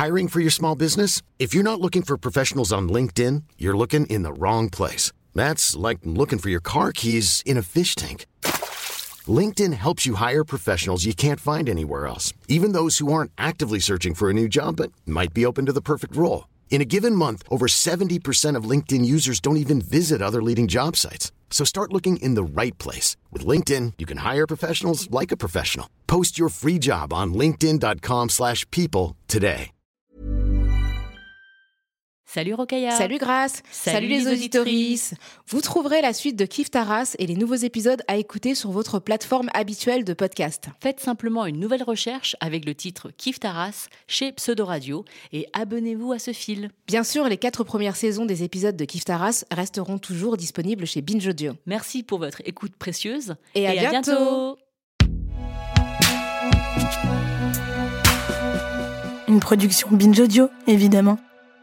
Hiring for your small business? If you're not looking for professionals on LinkedIn, you're looking in the wrong place. That's like looking for your car keys in a fish tank. LinkedIn helps you hire professionals you can't find anywhere else, even those who aren't actively searching for a new job but might be open to the perfect role. In a given month, over 70% of LinkedIn users don't even visit other leading job sites. So start looking in the right place. With LinkedIn, you can hire professionals like a professional. Post your free job on linkedin.com/people today. Salut Rokhaya. Salut Grace. Salut les auditorices. Vous trouverez la suite de Kiffe ta race et les nouveaux épisodes à écouter sur votre plateforme habituelle de podcast. Faites simplement une nouvelle recherche avec le titre Kiffe ta race chez Pseudo Radio et abonnez-vous à ce fil. Bien sûr, les 4 premières saisons des épisodes de Kiffe ta race resteront toujours disponibles chez Binge Audio. Merci pour votre écoute précieuse et à bientôt. Une production Binge Audio, évidemment.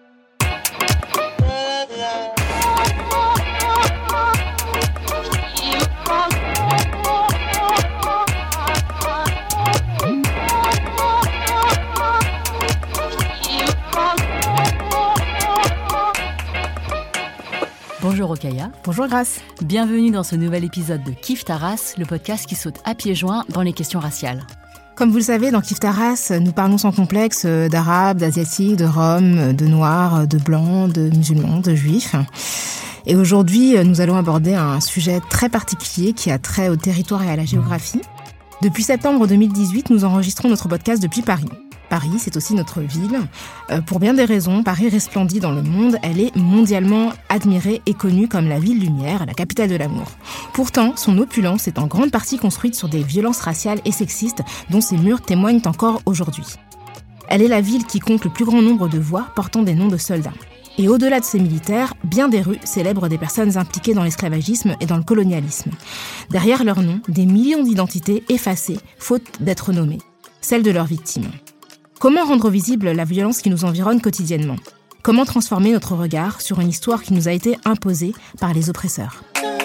Bonjour Rokhaya. Bonjour Grace. Bienvenue dans ce nouvel épisode de Kiffe ta race, le podcast qui saute à pieds joints dans les questions raciales. Comme vous le savez, dans Kiffe ta race, nous parlons sans complexe d'arabes, d'asiatiques, de roms, de noirs, de blancs, de musulmans, de juifs. Et aujourd'hui, nous allons aborder un sujet très particulier qui a trait au territoire et à la géographie. Depuis septembre 2018, nous enregistrons notre podcast depuis Paris. Paris, c'est aussi notre ville. Pour bien des raisons, Paris resplendit dans le monde. Elle est mondialement admirée et connue comme la ville lumière, la capitale de l'amour. Pourtant, son opulence est en grande partie construite sur des violences raciales et sexistes dont ses murs témoignent encore aujourd'hui. Elle est la ville qui compte le plus grand nombre de voix portant des noms de soldats. Et au-delà de ces militaires, bien des rues célèbrent des personnes impliquées dans l'esclavagisme et dans le colonialisme. Derrière leurs noms, des millions d'identités effacées, faute d'être nommées, celles de leurs victimes. Comment rendre visible la violence qui nous environne quotidiennement ? Comment transformer notre regard sur une histoire qui nous a été imposée par les oppresseurs ?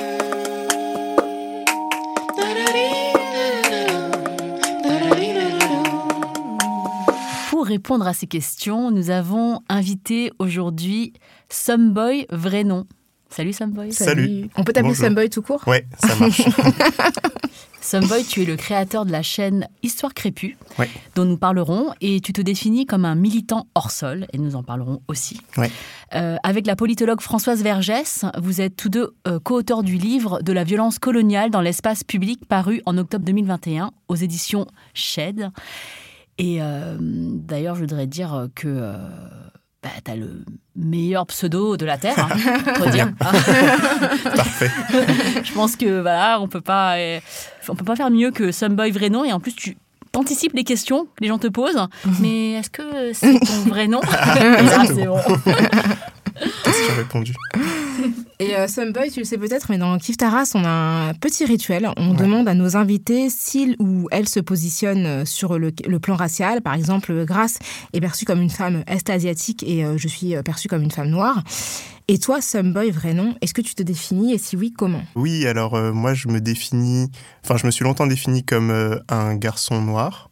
Pour répondre à ces questions, nous avons invité aujourd'hui Someboy Vrai Nom. Salut Someboy. Salut. On peut t'appeler Someboy tout court ? Ouais, ça marche. Someboy, tu es le créateur de la chaîne Histoire Crépue, ouais, dont nous parlerons, et tu te définis comme un militant hors sol, et nous en parlerons aussi. Ouais. Avec la politologue Françoise Vergès, vous êtes tous deux co-auteurs du livre « De la violence coloniale dans l'espace public » paru en octobre 2021 aux éditions Shed. Et d'ailleurs, je voudrais dire que t'as le meilleur pseudo de la Terre, faut dire. Parfait. Je pense que voilà, on peut pas faire mieux que Someboy Vrai Nom. Et en plus, tu anticipes les questions que les gens te posent. Mais est-ce que c'est ton vrai nom ? Et là, c'est bon. Question répondue. Et Someboy, tu le sais peut-être, mais dans Kiffe ta race, on a un petit rituel. On demande à nos invités s'ils ou elles se positionnent sur le plan racial. Par exemple, Grace est perçue comme une femme est-asiatique et je suis perçue comme une femme noire. Et toi, Someboy Vrai Nom, est-ce que tu te définis et si oui, comment ? Oui, alors moi je me suis longtemps défini comme un garçon noir.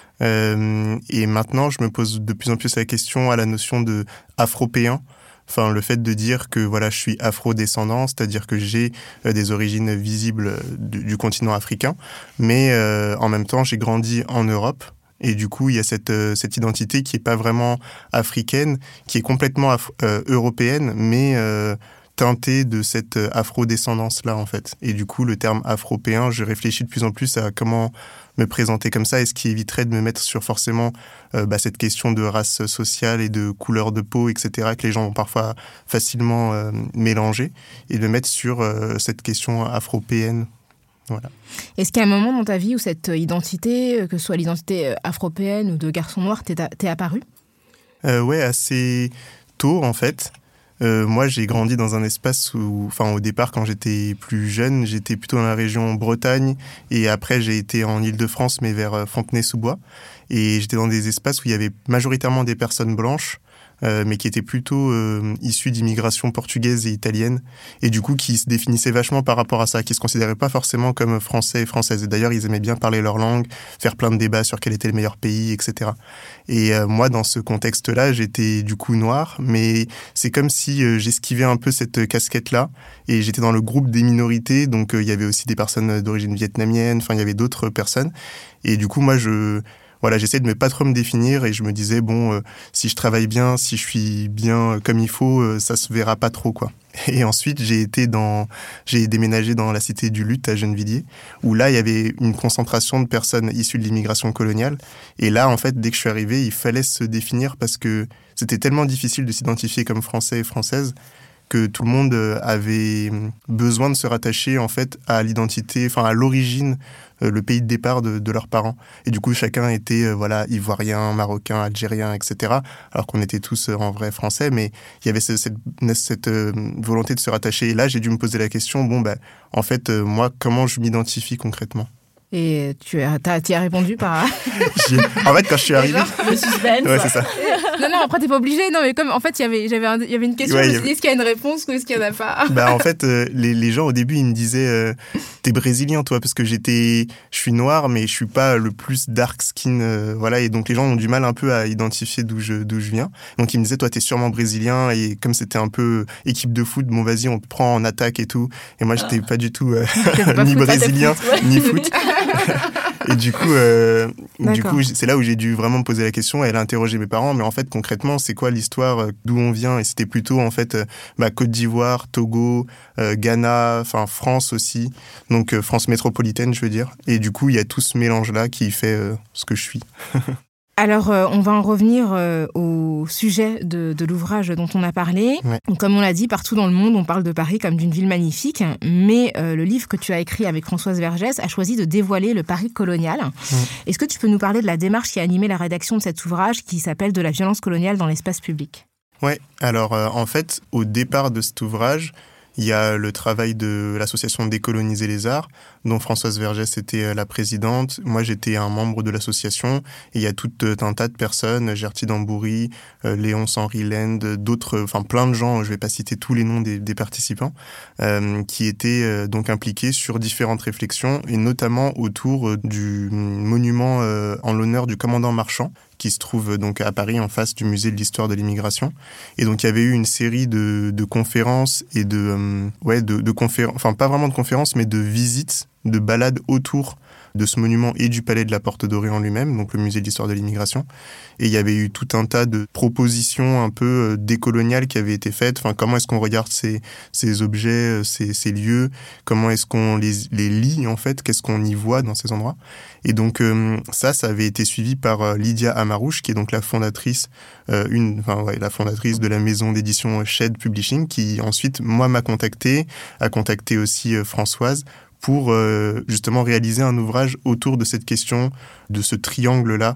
Et maintenant, je me pose de plus en plus la question à la notion de afropéen. Enfin, le fait de dire que voilà, je suis afro-descendant, c'est-à-dire que j'ai des origines visibles du continent africain, mais en même temps, j'ai grandi en Europe. Et du coup, il y a cette identité qui est pas vraiment africaine, qui est complètement européenne, mais teintée de cette afro-descendance-là, en fait. Et du coup, le terme afropéen, je réfléchis de plus en plus à comment me présenter comme ça, et ce qui éviterait de me mettre sur forcément cette question de race sociale et de couleur de peau, etc., que les gens vont parfois facilement mélanger, et de me mettre sur cette question afropéenne. Voilà. Est-ce qu'il y a un moment dans ta vie où cette identité, que ce soit l'identité afropéenne ou de garçon noir, t'est apparue ? Ouais, assez tôt en fait. Moi, j'ai grandi dans un espace où, au départ, quand j'étais plus jeune, j'étais plutôt dans la région Bretagne, et après, j'ai été en Île-de-France, mais vers Fontenay-sous-Bois. Et j'étais dans des espaces où il y avait majoritairement des personnes blanches, mais qui était plutôt issu d'immigration portugaise et italienne, et du coup qui se définissait vachement par rapport à ça, qui se considéraient pas forcément comme français et françaises. Et d'ailleurs, ils aimaient bien parler leur langue, faire plein de débats sur quel était le meilleur pays, etc. Et moi, dans ce contexte-là, j'étais du coup noir, mais c'est comme si j'esquivais un peu cette casquette-là, et j'étais dans le groupe des minorités, donc il y avait aussi des personnes d'origine vietnamienne, enfin il y avait d'autres personnes, et du coup moi j'essayais de pas trop me définir, et je me disais si je travaille bien, si je suis bien comme il faut, ça se verra pas trop, quoi. Et ensuite j'ai déménagé dans la cité du Luth à Gennevilliers, où là il y avait une concentration de personnes issues de l'immigration coloniale, et là en fait dès que je suis arrivé, il fallait se définir parce que c'était tellement difficile de s'identifier comme français et française que tout le monde avait besoin de se rattacher en fait à l'identité, enfin à l'origine, le pays de départ de leurs parents. Et du coup, chacun était ivoirien, marocain, algérien, etc. Alors qu'on était tous en vrai français, mais il y avait cette volonté de se rattacher. Et là, j'ai dû me poser la question, en fait, moi, comment je m'identifie concrètement ? Et tu y as répondu par... En fait, quand je suis arrivé... Le suspense. Ouais, c'est ça. Non, après, t'es pas obligé. Non, mais comme, en fait, il y avait une question. Ouais, je me suis dit, est-ce qu'il y a une réponse ou est-ce qu'il y en a pas ? En fait, les gens, au début, ils me disaient t'es brésilien, toi, parce que je suis noir, mais je suis pas le plus dark skin, voilà. Et donc, les gens ont du mal un peu à identifier d'où je viens. Donc, ils me disaient, toi, t'es sûrement brésilien. Et comme c'était un peu équipe de foot, vas-y, on te prend en attaque et tout. Et moi, j'étais pas du tout ni brésilien, ni foot. Et du coup, c'est là où j'ai dû vraiment me poser la question et aller interroger mes parents. Mais en fait, concrètement, c'est quoi l'histoire, d'où on vient ? Et c'était plutôt, en fait, Côte d'Ivoire, Togo, Ghana, enfin France aussi. Donc, France métropolitaine, je veux dire. Et du coup, il y a tout ce mélange-là qui fait ce que je suis. Alors, on va en revenir au sujet de l'ouvrage dont on a parlé. Ouais. Donc, comme on l'a dit, partout dans le monde, on parle de Paris comme d'une ville magnifique. Mais le livre que tu as écrit avec Françoise Vergès a choisi de dévoiler le Paris colonial. Ouais. Est-ce que tu peux nous parler de la démarche qui a animé la rédaction de cet ouvrage qui s'appelle « De la violence coloniale dans l'espace public » ? Ouais, alors en fait, au départ de cet ouvrage, il y a le travail de l'association Décoloniser les Arts, dont Françoise Vergès était la présidente. Moi, j'étais un membre de l'association. Et il y a tout un tas de personnes, Gerty Damboury, Léonce Henry Land, d'autres, enfin plein de gens, je ne vais pas citer tous les noms des participants, qui étaient donc impliqués sur différentes réflexions, et notamment autour du monument en l'honneur du commandant Marchand, qui se trouve donc à Paris en face du musée de l'histoire de l'immigration. Et donc il y avait eu une série de conférences et de conférences, enfin pas vraiment de conférences, mais de visites, de balades autour de ce monument et du palais de la Porte Dorée en lui-même, donc le musée de l'histoire de l'immigration. Et il y avait eu tout un tas de propositions un peu décoloniales qui avaient été faites. Enfin, comment est-ce qu'on regarde ces objets, ces lieux ? Comment est-ce qu'on les lit, en fait ? Qu'est-ce qu'on y voit dans ces endroits ? Et donc, ça avait été suivi par Lydia Amarouche, qui est donc la fondatrice, la fondatrice de la maison d'édition Shed Publishing, qui ensuite, moi, a contacté aussi Françoise, pour justement réaliser un ouvrage autour de cette question, de ce triangle-là,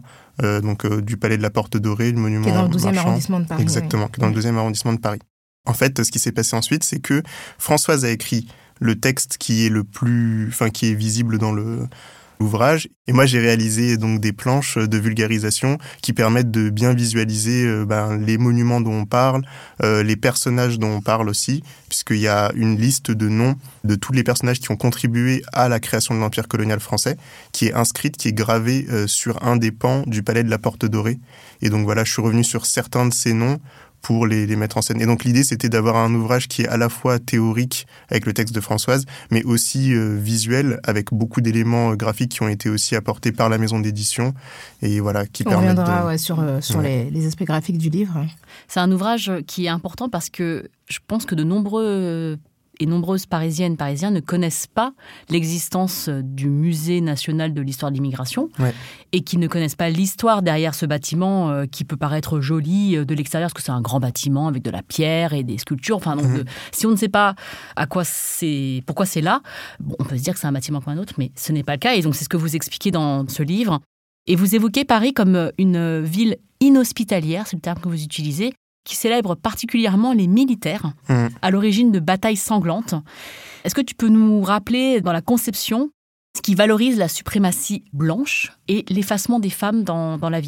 du palais de la Porte Dorée, le monument Marchand. Qui est dans le 12e arrondissement de Paris. Exactement, oui. Qui est dans le 12e arrondissement de Paris. En fait, ce qui s'est passé ensuite, c'est que Françoise a écrit le texte qui est visible dans l'ouvrage. Et moi, j'ai réalisé donc des planches de vulgarisation qui permettent de bien visualiser les monuments dont on parle, les personnages dont on parle aussi, puisqu'il y a une liste de noms de tous les personnages qui ont contribué à la création de l'Empire colonial français, qui est inscrite, qui est gravée sur un des pans du palais de la Porte Dorée. Et donc voilà, je suis revenu sur certains de ces noms pour les mettre en scène. Et donc l'idée, c'était d'avoir un ouvrage qui est à la fois théorique avec le texte de Françoise, mais aussi visuel, avec beaucoup d'éléments graphiques qui ont été aussi apportés par la maison d'édition, et voilà, qui permettent de... On reviendra sur les aspects graphiques du livre. C'est un ouvrage qui est important parce que je pense que de nombreuses Parisiennes, Parisiens ne connaissent pas l'existence du Musée national de l'histoire de l'immigration, et qui ne connaissent pas l'histoire derrière ce bâtiment qui peut paraître joli de l'extérieur, parce que c'est un grand bâtiment avec de la pierre et des sculptures. Enfin, donc, si on ne sait pas pourquoi c'est là, on peut se dire que c'est un bâtiment comme un autre, mais ce n'est pas le cas. Et donc, c'est ce que vous expliquez dans ce livre. Et vous évoquez Paris comme une ville inhospitalière, c'est le terme que vous utilisez, qui célèbre particulièrement les militaires, à l'origine de batailles sanglantes. Est-ce que tu peux nous rappeler, dans la conception, ce qui valorise la suprématie blanche et l'effacement des femmes dans la ville ?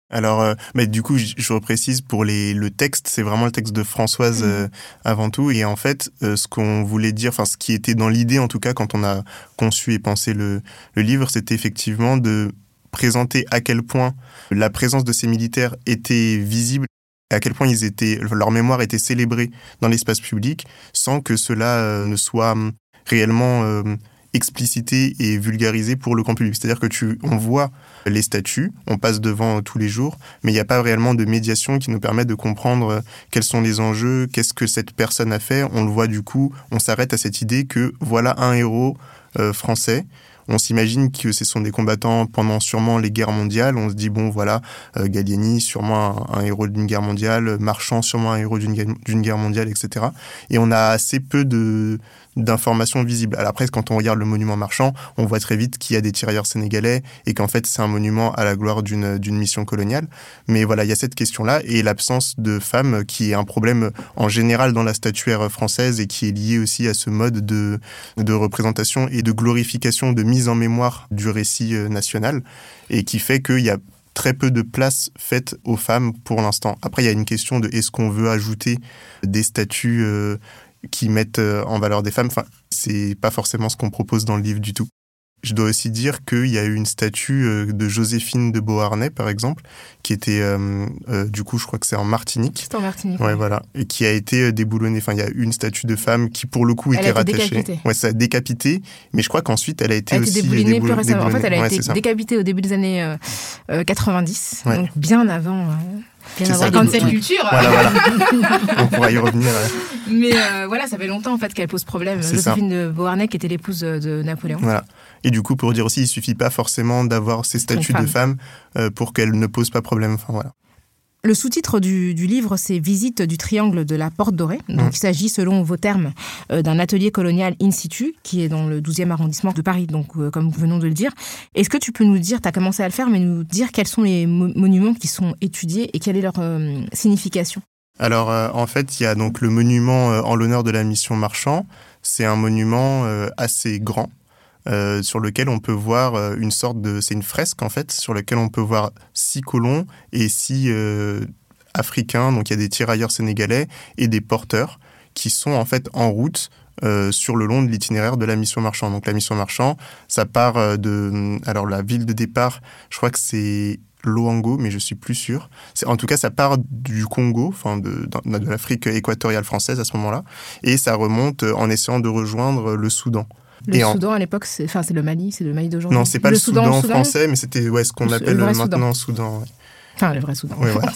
Alors, mais du coup, je reprécise pour le texte, c'est vraiment le texte de Françoise avant tout. Et en fait, ce qu'on voulait dire, enfin, ce qui était dans l'idée, en tout cas, quand on a conçu et pensé le livre, c'était effectivement de présenter à quel point la présence de ces militaires était visible, à quel point leur mémoire était célébrée dans l'espace public, sans que cela ne soit réellement explicité et vulgarisé pour le grand public. C'est-à-dire que on voit les statues, on passe devant tous les jours, mais il n'y a pas réellement de médiation qui nous permette de comprendre quels sont les enjeux, qu'est-ce que cette personne a fait. On le voit du coup, on s'arrête à cette idée que voilà un héros français. On s'imagine que ce sont des combattants pendant sûrement les guerres mondiales. On se dit, bon, voilà, Gallieni, sûrement un héros d'une guerre mondiale, Marchand, sûrement un héros d'une guerre mondiale, etc. Et on a assez peu d'informations visibles. Alors après, quand on regarde le monument Marchand, on voit très vite qu'il y a des tirailleurs sénégalais et qu'en fait, c'est un monument à la gloire d'une mission coloniale. Mais voilà, il y a cette question-là et l'absence de femmes qui est un problème en général dans la statuaire française et qui est lié aussi à ce mode de représentation et de glorification, de mise en mémoire du récit national et qui fait qu'il y a très peu de place faite aux femmes pour l'instant. Après, il y a une question de est-ce qu'on veut ajouter des statues qui mettent en valeur des femmes. Enfin, c'est pas forcément ce qu'on propose dans le livre du tout. Je dois aussi dire qu'il y a eu une statue de Joséphine de Beauharnais, par exemple, qui était, du coup, je crois que c'est en Martinique. C'est en Martinique. Ouais, voilà. Et qui a été déboulonnée. Enfin, il y a une statue de femme qui, pour le coup, était rattachée. Décapitée. Ouais, ça a décapité. Mais je crois qu'ensuite, elle a été aussi déboulonnée plus récemment. En fait, elle a été c'est décapitée au début des années 90. Ouais. Donc, bien avant. Bien avant la cancel culture. Voilà. On pourra y revenir. Mais voilà, ça fait longtemps en fait qu'elle pose problème. Joséphine de Beauharnais, qui était l'épouse de Napoléon. Voilà. Et du coup, pour dire aussi, il suffit pas forcément d'avoir ces statues de femmes pour qu'elles ne posent pas problème. Enfin, voilà. Le sous-titre du livre, c'est « Visite du triangle de la Porte Dorée ». Donc, il s'agit, selon vos termes, d'un atelier colonial in situ, qui est dans le 12e arrondissement de Paris, donc comme nous venons de le dire. Est-ce que tu peux nous dire, tu as commencé à le faire, mais nous dire quels sont les monuments qui sont étudiés et quelle est leur signification ? Alors, en fait, il y a donc le monument en l'honneur de la mission Marchand. C'est un monument assez grand. Sur lequel on peut voir c'est une fresque en fait, sur laquelle on peut voir 6 colons et 6 Africains, donc il y a des tirailleurs sénégalais et des porteurs qui sont en fait en route sur le long de l'itinéraire de la mission Marchand. Donc la mission Marchand, ça part alors la ville de départ, je crois que c'est Loango, mais je suis plus sûr. En tout cas, ça part du Congo, enfin de l'Afrique équatoriale française à ce moment-là, et ça remonte en essayant de rejoindre le Soudan. Soudan, à l'époque, c'est le Mali d'aujourd'hui. Non, c'est pas le Soudan français, mais c'était ce qu'on appelle maintenant Soudan. Ouais. Enfin, le vrai Soudan. Oui, voilà.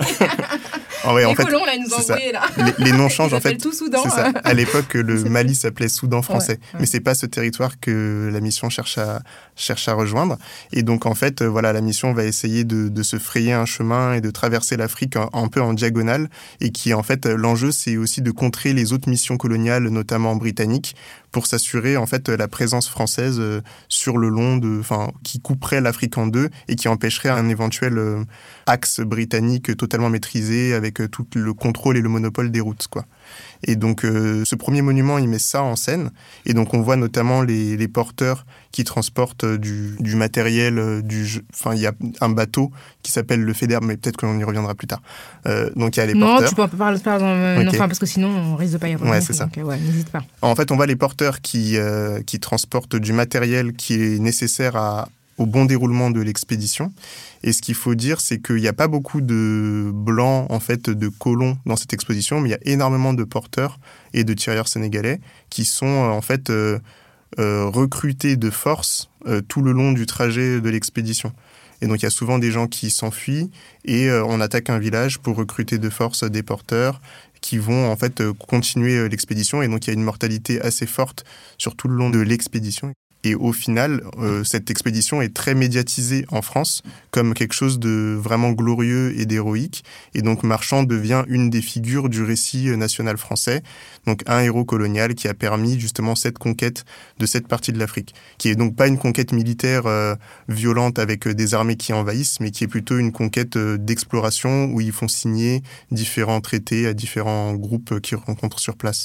Les colons, là, ils nous ont envoyé, là. Les noms changent, en fait. Tout Soudan. C'est ça. À l'époque, le Mali s'appelait Soudan français. Ouais. Mais c'est pas ce territoire que la mission cherche à rejoindre. Et donc, en fait, voilà, la mission va essayer de se frayer un chemin et de traverser l'Afrique un peu en diagonale. Et qui, en fait, l'enjeu, c'est aussi de contrer les autres missions coloniales, notamment britanniques, pour s'assurer, en fait, la présence française sur le long qui couperait l'Afrique en deux et qui empêcherait un éventuel axe britannique totalement maîtrisé avec tout le contrôle et le monopole des routes, quoi. Et donc, ce premier monument, il met ça en scène. Et donc, on voit notamment les porteurs qui transportent du matériel. Il y a un bateau qui s'appelle le Faidherbe, mais peut-être qu'on y reviendra plus tard. Donc, il y a les porteurs. Non, tu peux parler, okay. Parce que sinon, on risque de pas y revenir. Ouais, c'est ça. Donc, n'hésite pas. En fait, on voit les porteurs qui transportent du matériel qui est nécessaire au bon déroulement de l'expédition. Et ce qu'il faut dire, c'est qu'il n'y a pas beaucoup de blancs, en fait, de colons dans cette exposition, mais il y a énormément de porteurs et de tirailleurs sénégalais qui sont, en fait, recrutés de force tout le long du trajet de l'expédition. Et donc, il y a souvent des gens qui s'enfuient et on attaque un village pour recruter de force des porteurs qui vont, en fait, continuer l'expédition. Et donc, il y a une mortalité assez forte sur tout le long de l'expédition. Et au final, cette expédition est très médiatisée en France comme quelque chose de vraiment glorieux et d'héroïque. Et donc Marchand devient une des figures du récit national français. Donc un héros colonial qui a permis justement cette conquête de cette partie de l'Afrique. Qui est donc pas une conquête militaire violente avec des armées qui envahissent, mais qui est plutôt une conquête d'exploration où ils font signer différents traités à différents groupes qu'ils rencontrent sur place.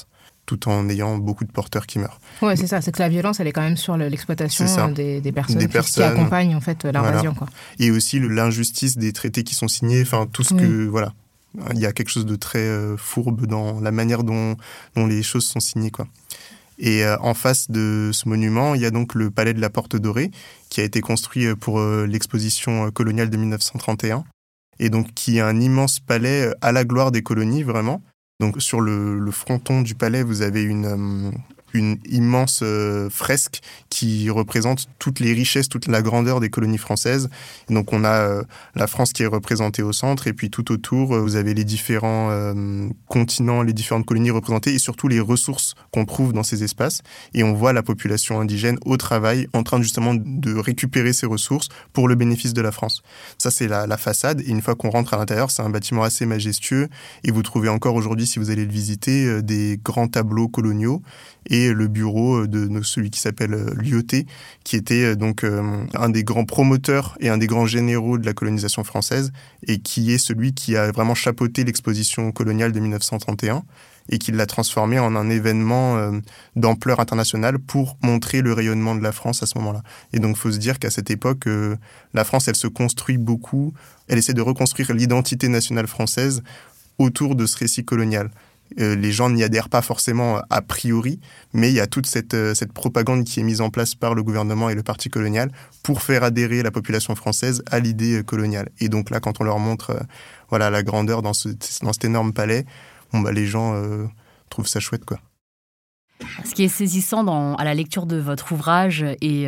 tout en ayant beaucoup de porteurs qui meurent. Ouais, c'est ça, c'est que la violence, elle est quand même sur l'exploitation des personnes qui accompagnent en fait l'invasion. Voilà. Quoi. Et aussi l'injustice des traités qui sont signés, enfin tout ce que... Voilà. Il y a quelque chose de très fourbe dans la manière dont les choses sont signées, quoi. Et en face de ce monument, il y a donc le palais de la Porte Dorée, qui a été construit pour l'exposition coloniale de 1931, et donc qui est un immense palais à la gloire des colonies, vraiment. Donc sur le fronton du palais, vous avez une immense fresque qui représente toutes les richesses, toute la grandeur des colonies françaises. Et donc on a la France qui est représentée au centre, et puis tout autour, vous avez les différents continents, les différentes colonies représentées, et surtout les ressources qu'on trouve dans ces espaces. Et on voit la population indigène au travail, en train justement de récupérer ces ressources pour le bénéfice de la France. Ça, c'est la façade. Et une fois qu'on rentre à l'intérieur, c'est un bâtiment assez majestueux. Et vous trouvez encore aujourd'hui, si vous allez le visiter, des grands tableaux coloniaux, et le bureau de celui qui s'appelle Lyautey, qui était donc un des grands promoteurs et un des grands généraux de la colonisation française, et qui est celui qui a vraiment chapeauté l'exposition coloniale de 1931, et qui l'a transformé en un événement d'ampleur internationale pour montrer le rayonnement de la France à ce moment-là. Et donc, il faut se dire qu'à cette époque, la France, elle se construit beaucoup, elle essaie de reconstruire l'identité nationale française autour de ce récit colonial. Les gens n'y adhèrent pas forcément a priori, mais il y a toute cette propagande qui est mise en place par le gouvernement et le parti colonial pour faire adhérer la population française à l'idée coloniale. Et donc là, quand on leur montre la grandeur dans cet énorme palais, les gens trouvent ça chouette, quoi. Ce qui est saisissant à la lecture de votre ouvrage,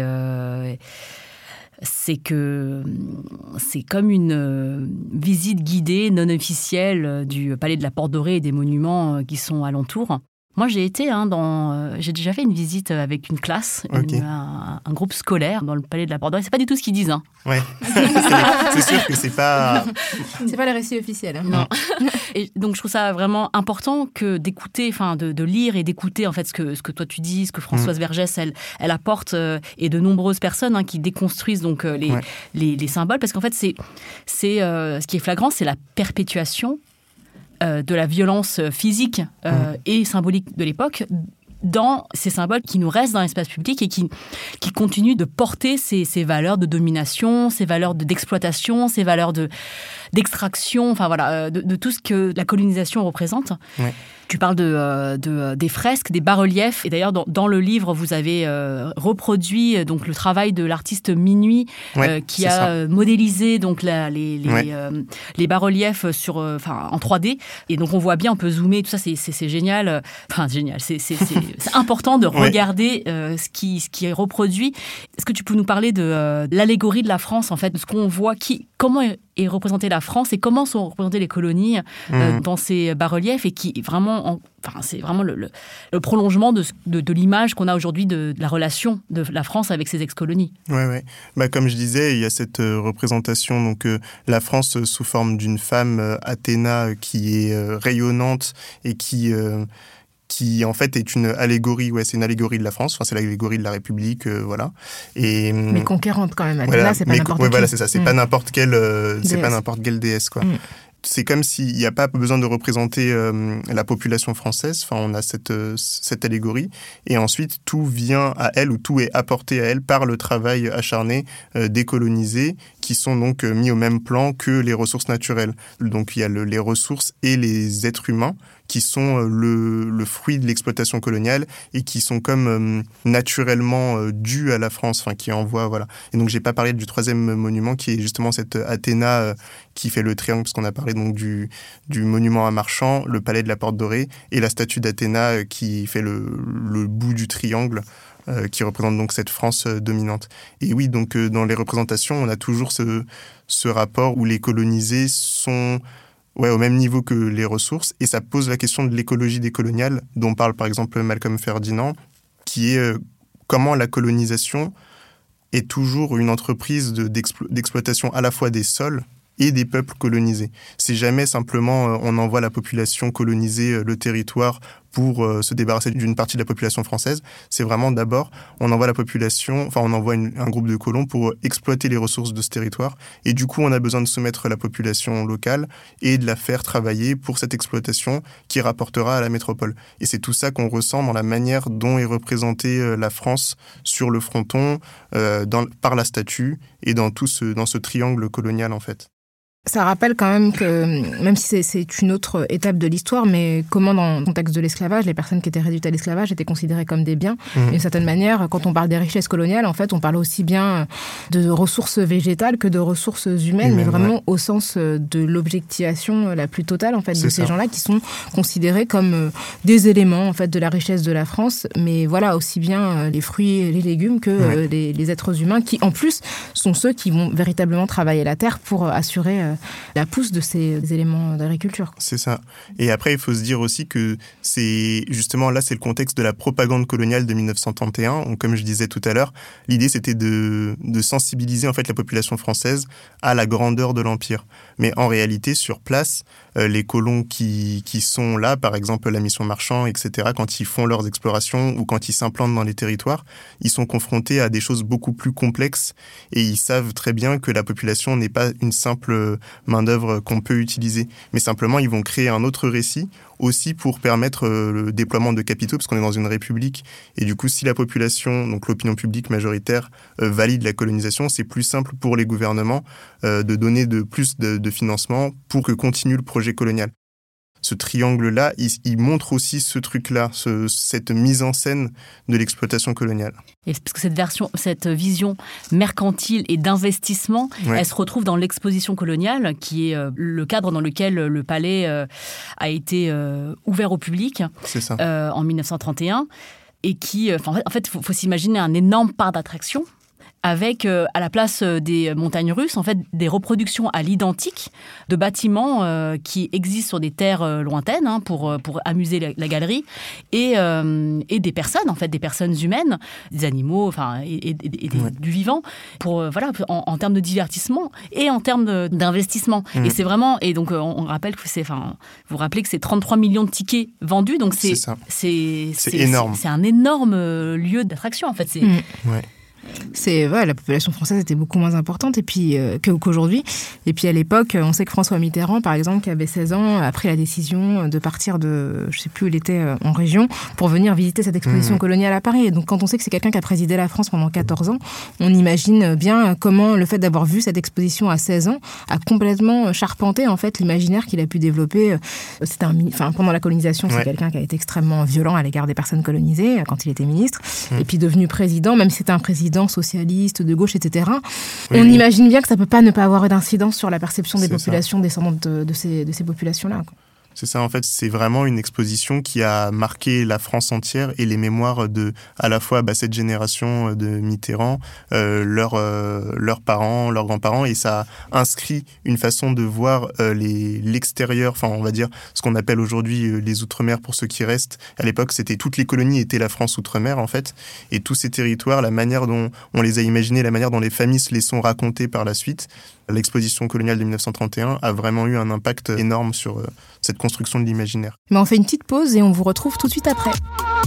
c'est que c'est comme une visite guidée non officielle du palais de la Porte Dorée et des monuments qui sont alentours. Moi, j'ai déjà fait une visite avec une classe, un groupe scolaire dans le palais de la Porte Dorée. C'est pas du tout ce qu'ils disent. Hein. Ouais, c'est sûr que c'est pas... C'est pas le récit officiel. Hein. Non. Et donc, je trouve ça vraiment important que d'écouter, de lire et d'écouter en fait ce que toi tu dis, ce que Françoise Vergès elle apporte, et de nombreuses personnes qui déconstruisent donc les symboles, parce qu'en fait c'est ce qui est flagrant, c'est la perpétuation de la violence physique et symbolique de l'époque dans ces symboles qui nous restent dans l'espace public et qui continuent de porter ces valeurs de domination, ces valeurs d'exploitation, ces valeurs d'extraction, de tout ce que la colonisation représente. Ouais. Tu parles des fresques, des bas-reliefs. Et d'ailleurs, dans le livre, vous avez reproduit donc, le travail de l'artiste Minuit, qui a modélisé donc, les bas-reliefs en 3D. Et donc, on voit bien, on peut zoomer, tout ça, c'est génial. Enfin, génial. C'est important de regarder ce qui est reproduit. Est-ce que tu peux nous parler de l'allégorie de la France, en fait, de ce qu'on voit, comment est représentée la France et comment sont représentées les colonies dans ces bas-reliefs, et qui vraiment c'est vraiment le prolongement de l'image qu'on a aujourd'hui de la relation de la France avec ses ex-colonies. Ouais. Comme je disais, il y a cette représentation, donc la France sous forme d'une femme, Athéna, qui est rayonnante et qui en fait est une allégorie, c'est une allégorie de la France, c'est l'allégorie de la République, voilà. Et, mais conquérante quand même, Athéna, c'est pas n'importe qui. Voilà, c'est ça, c'est pas n'importe quelle déesse, quoi. C'est comme s'il n'y a pas besoin de représenter la population française. On a cette allégorie. Et ensuite, tout vient à elle, ou tout est apporté à elle par le travail acharné des colonisés, qui sont donc mis au même plan que les ressources naturelles. Donc il y a les ressources et les êtres humains qui sont le fruit de l'exploitation coloniale et qui sont comme naturellement dus à la France, qui envoient, voilà. Et donc j'ai pas parlé du troisième monument qui est justement cette Athéna qui fait le triangle, parce qu'on a parlé donc du monument à Marchand, le palais de la Porte Dorée et la statue d'Athéna qui fait le bout du triangle, qui représente donc cette France dominante. Et oui, donc dans les représentations, on a toujours ce rapport où les colonisés sont au même niveau que les ressources, et ça pose la question de l'écologie décoloniale, dont parle par exemple Malcolm Ferdinand, qui est comment la colonisation est toujours une entreprise d'exploitation à la fois des sols et des peuples colonisés. C'est jamais simplement on envoie la population coloniser le territoire pour se débarrasser d'une partie de la population française. C'est vraiment d'abord, on envoie un groupe de colons pour exploiter les ressources de ce territoire. Et du coup, on a besoin de soumettre la population locale et de la faire travailler pour cette exploitation qui rapportera à la métropole. Et c'est tout ça qu'on ressent dans la manière dont est représentée la France sur le fronton, par la statue et dans ce triangle colonial, en fait. Ça rappelle quand même que, même si c'est une autre étape de l'histoire, mais comment dans le contexte de l'esclavage, les personnes qui étaient réduites à l'esclavage étaient considérées comme des biens. D'une certaine manière, quand on parle des richesses coloniales, en fait, on parle aussi bien de ressources végétales que de ressources humaines, mais vraiment au sens de l'objectivation la plus totale, en fait, de ces gens-là qui sont considérés comme des éléments, en fait, de la richesse de la France. Mais voilà, aussi bien les fruits et les légumes que les êtres humains qui, en plus, sont ceux qui vont véritablement travailler la terre pour assurer la pousse de ces éléments d'agriculture. C'est ça. Et après, il faut se dire aussi que c'est le contexte de la propagande coloniale de 1931. Donc, comme je disais tout à l'heure, l'idée c'était de sensibiliser en fait la population française à la grandeur de l'Empire. Mais en réalité, sur place, les colons qui sont là, par exemple la mission Marchand, etc., quand ils font leurs explorations ou quand ils s'implantent dans les territoires, ils sont confrontés à des choses beaucoup plus complexes et ils savent très bien que la population n'est pas une simple main-d'œuvre qu'on peut utiliser. Mais simplement, ils vont créer un autre récit aussi pour permettre le déploiement de capitaux, parce qu'on est dans une république. Et du coup, si la population, donc l'opinion publique majoritaire, valide la colonisation, c'est plus simple pour les gouvernements de donner plus de financement pour que continue le projet colonial. Ce triangle-là, il montre aussi ce truc-là, cette mise en scène de l'exploitation coloniale. Et parce que cette vision mercantile et d'investissement, elle se retrouve dans l'exposition coloniale, qui est le cadre dans lequel le palais a été ouvert au public. C'est ça. En 1931, et qui, en fait, faut s'imaginer un énorme parc d'attraction, avec, à la place des montagnes russes, en fait, des reproductions à l'identique de bâtiments qui existent sur des terres lointaines pour amuser la galerie, et des personnes, en fait, des personnes humaines, des animaux, du vivant, en termes de divertissement et en termes d'investissement. Et c'est vraiment, et donc on rappelle que vous rappelez que c'est 33 millions de tickets vendus, donc c'est énorme. C'est un énorme lieu d'attraction, en fait. La population française était beaucoup moins importante qu'aujourd'hui. Et puis à l'époque, on sait que François Mitterrand, par exemple, qui avait 16 ans, a pris la décision de partir je ne sais plus où il était, en région, pour venir visiter cette exposition coloniale à Paris. Et donc quand on sait que c'est quelqu'un qui a présidé la France pendant 14 ans, on imagine bien comment le fait d'avoir vu cette exposition à 16 ans a complètement charpenté en fait l'imaginaire qu'il a pu développer. Pendant la colonisation, c'est quelqu'un qui a été extrêmement violent à l'égard des personnes colonisées quand il était ministre. Et puis devenu président, même si c'était un président socialiste, de gauche, etc. On imagine bien que ça ne peut pas ne pas avoir d'incidence sur la perception des populations descendantes de ces populations-là, quoi. C'est ça, en fait, c'est vraiment une exposition qui a marqué la France entière et les mémoires de, à la fois, cette génération de Mitterrand, leurs parents, leurs grands-parents, et ça a inscrit une façon de voir l'extérieur, on va dire ce qu'on appelle aujourd'hui les Outre-mer pour ceux qui restent. À l'époque, toutes les colonies étaient la France Outre-mer, en fait, et tous ces territoires, la manière dont on les a imaginés, la manière dont les familles se les sont racontées par la suite. L'exposition coloniale de 1931 a vraiment eu un impact énorme sur cette construction de l'imaginaire. Mais on fait une petite pause et on vous retrouve tout de suite après.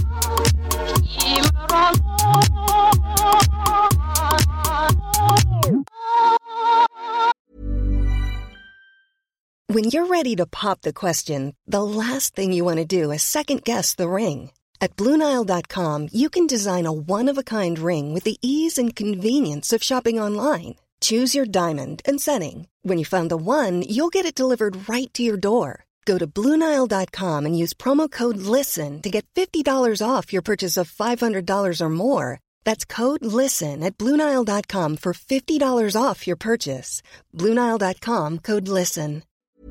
When you're ready to pop the question, the last thing you want to do is second-guess the ring. At BlueNile.com, you can design a one-of-a-kind ring with the ease and convenience of shopping online. Choose your diamond and setting. When you find the one, you'll get it delivered right to your door. Go to BlueNile.com and use promo code LISTEN to get $50 off your purchase of $500 or more. That's code LISTEN at BlueNile.com for $50 off your purchase. BlueNile.com, code LISTEN.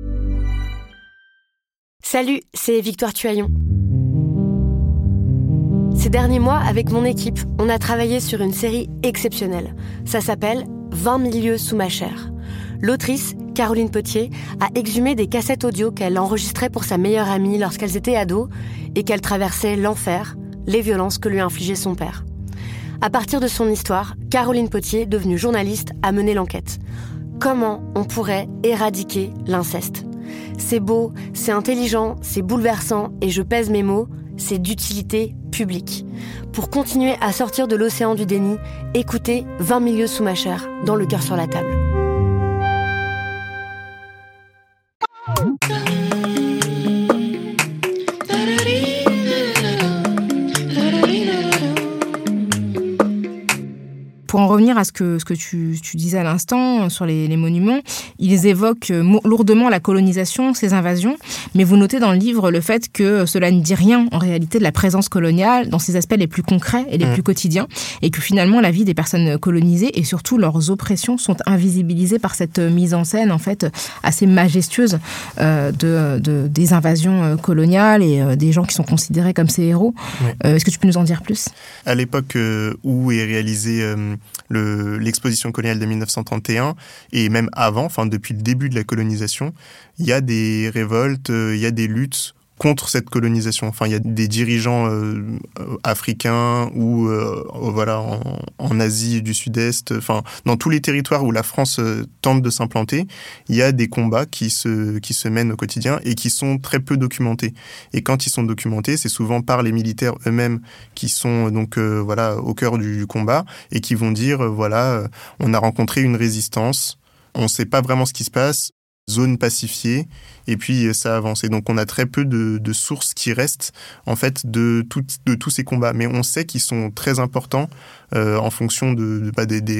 Salut, c'est Victoire Tuaillon. Ces derniers mois, avec mon équipe, on a travaillé sur une série exceptionnelle. Ça s'appelle 20 000 lieues sous ma chair. L'autrice, Caroline Potier, a exhumé des cassettes audio qu'elle enregistrait pour sa meilleure amie lorsqu'elles étaient ados et qu'elle traversait l'enfer, les violences que lui infligeait son père. À partir de son histoire, Caroline Potier, devenue journaliste, a mené l'enquête. Comment on pourrait éradiquer l'inceste ? C'est beau, c'est intelligent, c'est bouleversant et je pèse mes mots, c'est d'utilité publique. Pour continuer à sortir de l'océan du déni, écoutez 20 milieux sous ma chair, dans Le cœur sur la table. Pour en revenir à ce que tu disais à l'instant sur les monuments, ils évoquent lourdement la colonisation, ces invasions, mais vous notez dans le livre le fait que cela ne dit rien en réalité de la présence coloniale dans ses aspects les plus concrets et les plus quotidiens, et que finalement la vie des personnes colonisées et surtout leurs oppressions sont invisibilisées par cette mise en scène en fait assez majestueuse des invasions coloniales et des gens qui sont considérés comme ces héros. Ouais. Est-ce que tu peux nous en dire plus ? À l'époque où est réalisée l'exposition coloniale de 1931, et même avant, enfin depuis le début de la colonisation, il y a des révoltes, il y a des luttes contre cette colonisation. Enfin, il y a des dirigeants africains ou en Asie du Sud-Est, enfin dans tous les territoires où la France tente de s'implanter, il y a des combats qui se mènent au quotidien et qui sont très peu documentés. Et quand ils sont documentés, c'est souvent par les militaires eux-mêmes qui sont donc au cœur du combat et qui vont dire on a rencontré une résistance, on ne sait pas vraiment ce qui se passe, zone pacifiée, et puis ça avance. Et donc on a très peu de sources qui restent en fait de tous ces combats, mais on sait qu'ils sont très importants en fonction de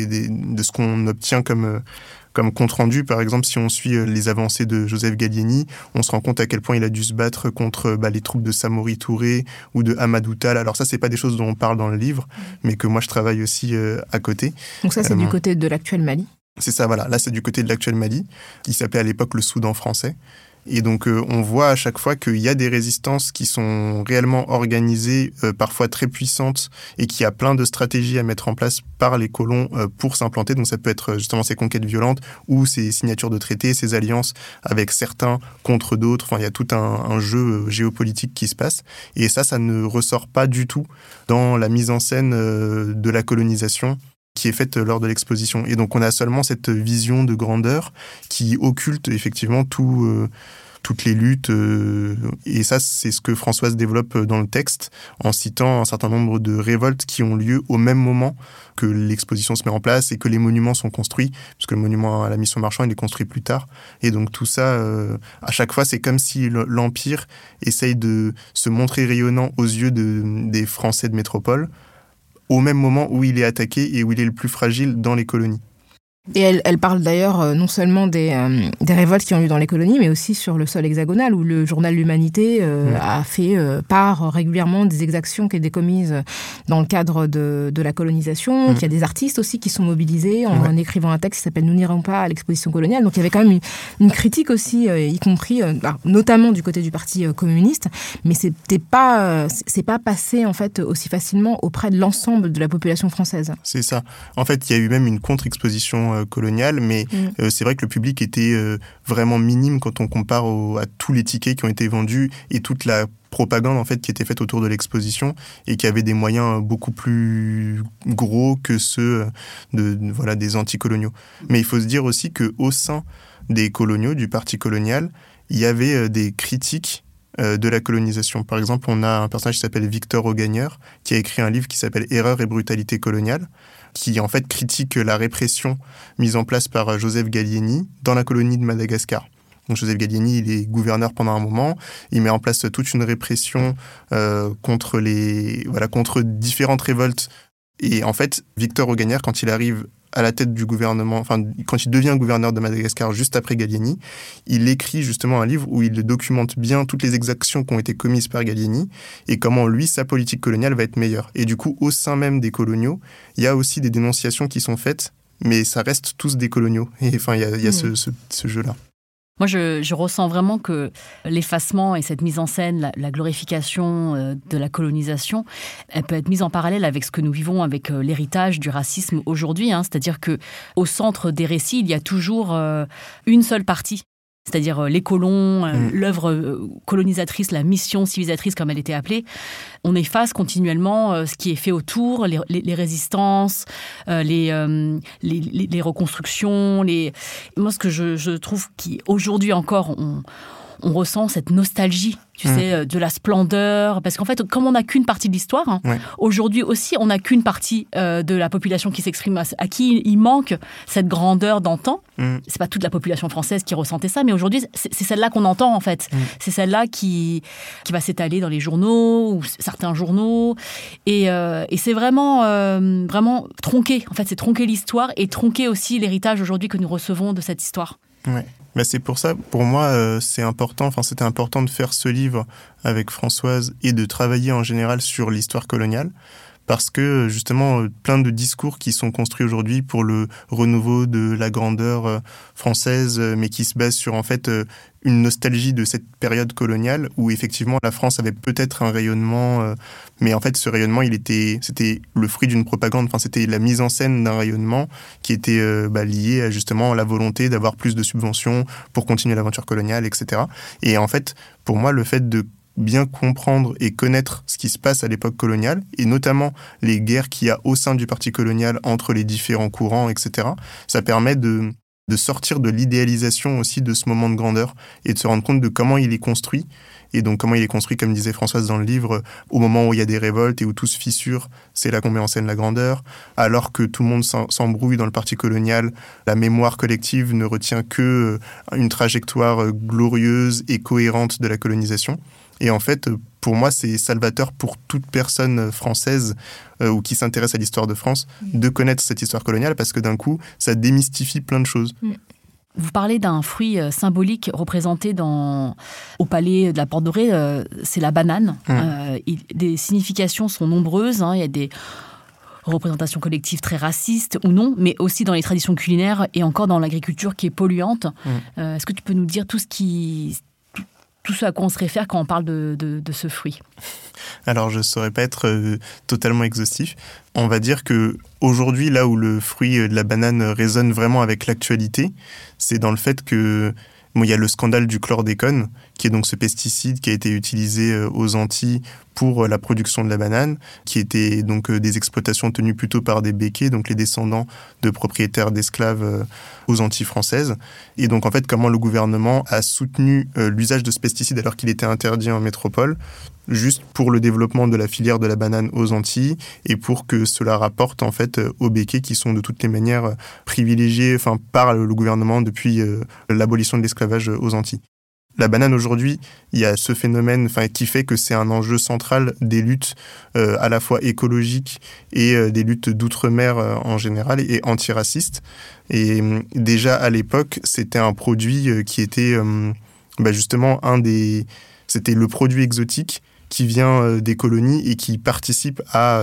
ce qu'on obtient comme compte rendu. Par exemple, si on suit les avancées de Joseph Gallieni, on se rend compte à quel point il a dû se battre contre les troupes de Samori Touré ou de Amadou Tall. Alors ça, c'est pas des choses dont on parle dans le livre, mais que moi je travaille aussi à côté. Donc ça, c'est du côté de l'actuel Mali. C'est ça, voilà. Là, c'est du côté de l'actuel Mali, qui s'appelait à l'époque le Soudan français. Et donc, on voit à chaque fois qu'il y a des résistances qui sont réellement organisées, parfois très puissantes, et qu'il y a plein de stratégies à mettre en place par les colons pour s'implanter. Donc, ça peut être justement ces conquêtes violentes ou ces signatures de traités, ces alliances avec certains contre d'autres. Enfin, il y a tout un jeu géopolitique qui se passe. Et ça ne ressort pas du tout dans la mise en scène de la colonisation qui est faite lors de l'exposition. Et donc, on a seulement cette vision de grandeur qui occulte effectivement toutes les luttes. Et ça, c'est ce que Françoise développe dans le texte, en citant un certain nombre de révoltes qui ont lieu au même moment que l'exposition se met en place et que les monuments sont construits, puisque le monument à la Mission Marchand, il est construit plus tard. Et donc, tout ça, à chaque fois, c'est comme si l'Empire essaye de se montrer rayonnant aux yeux des Français de métropole, au même moment où il est attaqué et où il est le plus fragile dans les colonies. Et elle parle d'ailleurs non seulement des révoltes qui ont eu dans les colonies, mais aussi sur le sol hexagonal, où le journal L'Humanité a fait part régulièrement des exactions qui étaient commises dans le cadre de la colonisation, qu'il y a des artistes aussi qui sont mobilisés en écrivant un texte qui s'appelle « Nous n'irons pas à l'exposition coloniale ». Donc il y avait quand même une critique aussi, y compris notamment du côté du Parti communiste, mais c'est pas passé en fait aussi facilement auprès de l'ensemble de la population française. C'est ça. En fait, il y a eu même une contre-exposition coloniale, mais c'est vrai que le public était vraiment minime quand on compare à tous les tickets qui ont été vendus et toute la propagande en fait qui était faite autour de l'exposition et qui avait des moyens beaucoup plus gros que ceux des anticoloniaux. Mais il faut se dire aussi que au sein des coloniaux, du parti colonial, il y avait des critiques de la colonisation. Par exemple, on a un personnage qui s'appelle Victor Augagneur, qui a écrit un livre qui s'appelle « Erreur et brutalité coloniale », qui en fait critique la répression mise en place par Joseph Gallieni dans la colonie de Madagascar. Donc Joseph Gallieni, il est gouverneur pendant un moment, il met en place toute une répression contre différentes révoltes. Et en fait, Victor Augagneur, quand il arrive à la tête du gouvernement, enfin, quand il devient gouverneur de Madagascar juste après Gallieni, il écrit justement un livre où il documente bien toutes les exactions qui ont été commises par Gallieni et comment lui, sa politique coloniale va être meilleure. Et du coup, au sein même des coloniaux, il y a aussi des dénonciations qui sont faites, mais ça reste tous des coloniaux. Et enfin, il y a ce jeu-là. Moi, je ressens vraiment que l'effacement et cette mise en scène, la glorification de la colonisation, elle peut être mise en parallèle avec ce que nous vivons avec l'héritage du racisme aujourd'hui. C'est-à-dire qu'au centre des récits, il y a toujours une seule partie. C'est-à-dire les colons, l'œuvre colonisatrice, la mission civilisatrice comme elle était appelée. On efface continuellement ce qui est fait autour, les résistances, les reconstructions. Moi, ce que je trouve qu'aujourd'hui encore, on ressent cette nostalgie, tu sais, de la splendeur. Parce qu'en fait, comme on n'a qu'une partie de l'histoire, aujourd'hui aussi, on n'a qu'une partie de la population qui s'exprime, à qui il manque cette grandeur d'antan. C'est pas toute la population française qui ressentait ça, mais aujourd'hui, c'est celle-là qu'on entend, en fait. C'est celle-là qui va s'étaler dans les journaux, ou certains journaux. Et c'est vraiment tronquer. En fait, c'est tronquer l'histoire et tronquer aussi l'héritage aujourd'hui que nous recevons de cette histoire. Ouais. Bah c'est pour ça, pour moi, c'était important de faire ce livre avec Françoise et de travailler en général sur l'histoire coloniale. Parce que, justement, plein de discours qui sont construits aujourd'hui pour le renouveau de la grandeur française, mais qui se basent sur, en fait, une nostalgie de cette période coloniale où, effectivement, la France avait peut-être un rayonnement, mais en fait, ce rayonnement, c'était le fruit d'une propagande. Enfin, c'était la mise en scène d'un rayonnement qui était lié à, justement, la volonté d'avoir plus de subventions pour continuer l'aventure coloniale, etc. Et en fait, pour moi, le fait de bien comprendre et connaître ce qui se passe à l'époque coloniale, et notamment les guerres qu'il y a au sein du parti colonial entre les différents courants, etc., ça permet de sortir de l'idéalisation aussi de ce moment de grandeur et de se rendre compte de comment il est construit. Et donc comment il est construit, comme disait Françoise dans le livre, au moment où il y a des révoltes et où tout se fissure, c'est là qu'on met en scène la grandeur. Alors que tout le monde s'embrouille dans le parti colonial, la mémoire collective ne retient que une trajectoire glorieuse et cohérente de la colonisation. Et en fait, pour moi, c'est salvateur pour toute personne française ou qui s'intéresse à l'histoire de France de connaître cette histoire coloniale parce que d'un coup, ça démystifie plein de choses. Vous parlez d'un fruit symbolique représenté au palais de la Porte Dorée, c'est la banane. Les significations sont nombreuses, il y a des représentations collectives très racistes ou non, mais aussi dans les traditions culinaires et encore dans l'agriculture qui est polluante. Est-ce que tu peux nous dire tout ce à quoi on se réfère quand on parle de ce fruit? Alors, je ne saurais pas être totalement exhaustif. On va dire qu'aujourd'hui, là où le fruit de la banane résonne vraiment avec l'actualité, c'est dans le fait que il y a le scandale du chlordécone, qui est donc ce pesticide qui a été utilisé aux Antilles pour la production de la banane, qui était donc des exploitations tenues plutôt par des béquets, donc les descendants de propriétaires d'esclaves aux Antilles françaises. Et donc en fait, comment le gouvernement a soutenu l'usage de ce pesticide alors qu'il était interdit en métropole, juste pour le développement de la filière de la banane aux Antilles et pour que cela rapporte en fait aux béquets qui sont de toutes les manières privilégiés par le gouvernement depuis l'abolition de l'esclavage aux Antilles. La banane aujourd'hui, il y a ce phénomène qui fait que c'est un enjeu central des luttes à la fois écologiques et des luttes d'outre-mer en général et antiracistes. Et déjà à l'époque, c'était un produit qui était justement c'était le produit exotique qui vient des colonies et qui participe à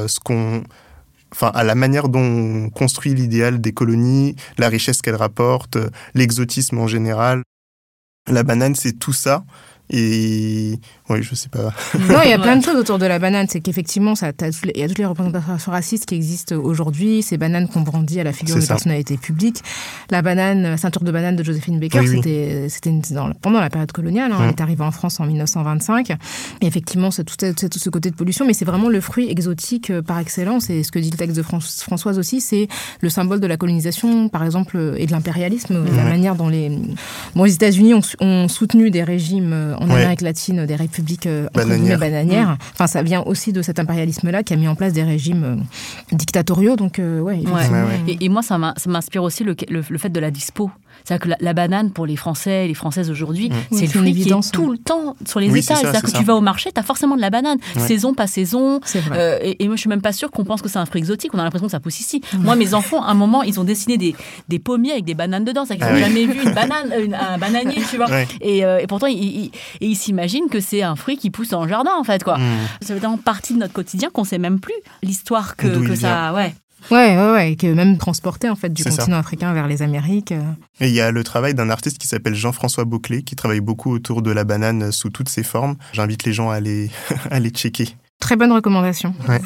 à la manière dont on construit l'idéal des colonies, la richesse qu'elles rapportent, l'exotisme en général. La banane, c'est tout ça. Et oui, je sais pas. Non, il y a plein de choses autour de la banane. C'est qu'effectivement, il y a toutes les représentations racistes qui existent aujourd'hui. Ces bananes qu'on brandit à la figure de personnalités publiques. La ceinture de banane de Joséphine Baker, c'était pendant la période coloniale. Elle est arrivée en France en 1925. Et effectivement, c'est tout ce côté de pollution. Mais c'est vraiment le fruit exotique par excellence. Et ce que dit le texte de Françoise aussi, c'est le symbole de la colonisation, par exemple, et de l'impérialisme. La manière dont les États-Unis ont soutenu des régimes en Amérique latine, des républiques bananières. Ça vient aussi de cet impérialisme-là qui a mis en place des régimes dictatoriaux. Donc, Et moi, ça m'inspire aussi le fait de la dispo. C'est-à-dire que la banane, pour les Français et les Françaises aujourd'hui, c'est le fruit qui est tout le temps sur les étals. C'est-à-dire que tu vas au marché, tu as forcément de la banane. Saison, pas saison. Et moi, je suis même pas sûre qu'on pense que c'est un fruit exotique. On a l'impression que ça pousse ici. Moi, mes enfants, à un moment, ils ont dessiné des pommiers avec des bananes dedans. C'est-à-dire qu'ils n'ont jamais vu un bananier, tu vois. Et pourtant, ils s'imaginent que c'est un fruit qui pousse dans le jardin, en fait, quoi. C'est vraiment partie de notre quotidien qu'on sait même plus l'histoire que ça... Ouais, que même transporté en fait du continent africain vers les Amériques. Et il y a le travail d'un artiste qui s'appelle Jean-François Beauclé, qui travaille beaucoup autour de la banane sous toutes ses formes. J'invite les gens à aller checker. Très bonne recommandation. Ouais.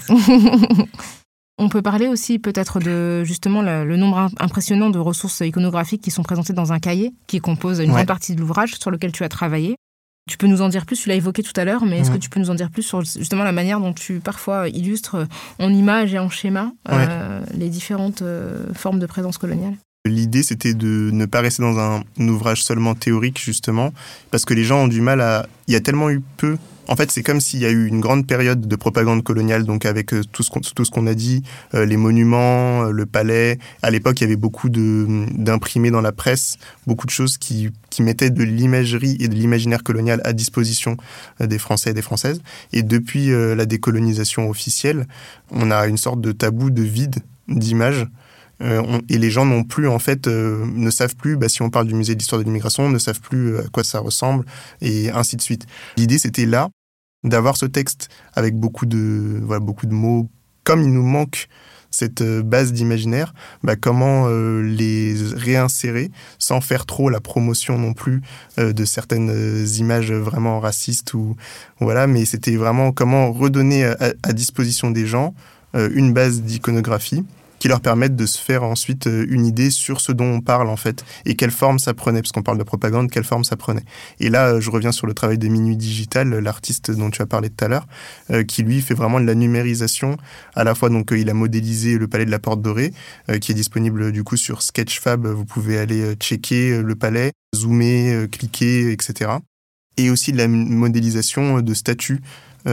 On peut parler aussi peut-être de justement le nombre impressionnant de ressources iconographiques qui sont présentées dans un cahier qui compose une grande partie de l'ouvrage sur lequel tu as travaillé. Tu peux nous en dire plus, tu l'as évoqué tout à l'heure, mais est-ce que tu peux nous en dire plus sur justement la manière dont tu parfois illustres en images et en schéma les différentes formes de présence coloniale ? L'idée, c'était de ne pas rester dans un ouvrage seulement théorique, justement, parce que les gens ont du mal à... Il y a tellement eu peu... En fait, c'est comme s'il y a eu une grande période de propagande coloniale, donc avec tout ce qu'on a dit, les monuments, le palais. À l'époque, il y avait beaucoup d'imprimés dans la presse, beaucoup de choses qui mettaient de l'imagerie et de l'imaginaire colonial à disposition des Français et des Françaises. Et depuis la décolonisation officielle, on a une sorte de tabou de vide d'images. Et les gens n'ont plus, en fait, ne savent plus, si on parle du musée de l'histoire de l'immigration, ne savent plus à quoi ça ressemble, et ainsi de suite. L'idée, c'était là, d'avoir ce texte avec beaucoup de mots. Comme il nous manque cette base d'imaginaire, comment les réinsérer sans faire trop la promotion non plus de certaines images vraiment racistes, mais c'était vraiment comment redonner à disposition des gens une base d'iconographie qui leur permettent de se faire ensuite une idée sur ce dont on parle, en fait, et quelle forme ça prenait, parce qu'on parle de propagande, quelle forme ça prenait. Et là, je reviens sur le travail de Minuit Digital, l'artiste dont tu as parlé tout à l'heure, qui, lui, fait vraiment de la numérisation. À la fois, donc, il a modélisé le palais de la Porte Dorée, qui est disponible, du coup, sur Sketchfab. Vous pouvez aller checker le palais, zoomer, cliquer, etc. Et aussi de la modélisation de statues,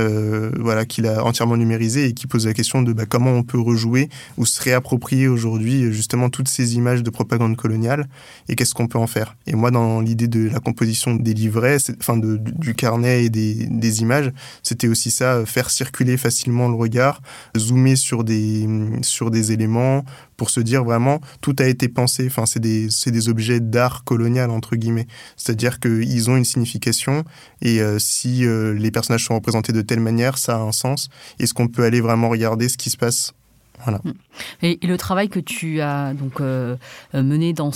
qu'il a entièrement numérisé et qui pose la question de comment on peut rejouer ou se réapproprier aujourd'hui justement toutes ces images de propagande coloniale et qu'est-ce qu'on peut en faire. Et moi, dans l'idée de la composition des livrets, du carnet et des images, c'était aussi ça, faire circuler facilement le regard, zoomer sur des éléments pour se dire vraiment tout a été pensé. C'est des objets d'art colonial entre guillemets. C'est-à-dire qu'ils ont une signification et si les personnages sont représentés de telle manière, ça a un sens. Est-ce qu'on peut aller vraiment regarder ce qui se passe? Voilà. Et le travail que tu as donc mené dans